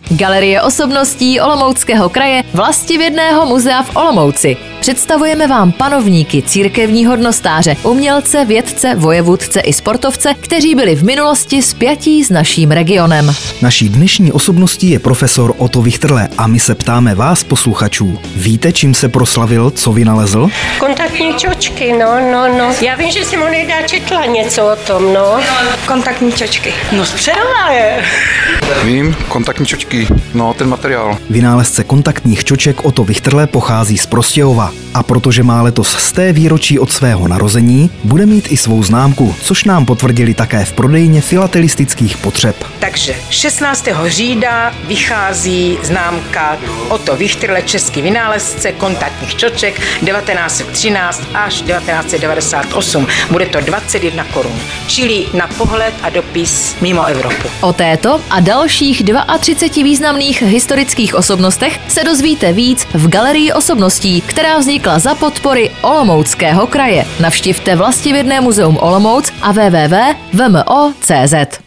Galerie osobností Olomouckého kraje Vlastivědného muzea v Olomouci. Představujeme vám panovníky, církevní hodnostáře, umělce, vědce, vojevůdce i sportovce, kteří byli v minulosti spjatí s naším regionem. Naší dnešní osobností je profesor Otto Wichterle a my se ptáme vás, posluchačů. Víte, čím se proslavil, co vynalezl? Kontaktní čočky, no. Já vím, že si Moneda četla něco o tom, no. Kontaktní čočky. No spřela je. Vím, kontaktní čočky, no ten materiál. Vynálezce kontaktních čoček Otto Wichterle pochází z Prostějova. A protože má letos 100. výročí od svého narození, bude mít i svou známku, což nám potvrdili také v prodejně filatelistických potřeb. Takže 16. října vychází známka Otto Wichterle, český vynálezce kontaktních čoček 1913 až 1998. Bude to 21 korun, čili na pohled a dopis mimo Evropu. O této a dalších 32 významných historických osobnostech se dozvíte víc v Galerii osobností, která vznikla za podpory Olomouckého kraje. Navštivte Vlastivědné muzeum Olomouc a www.vmo.cz.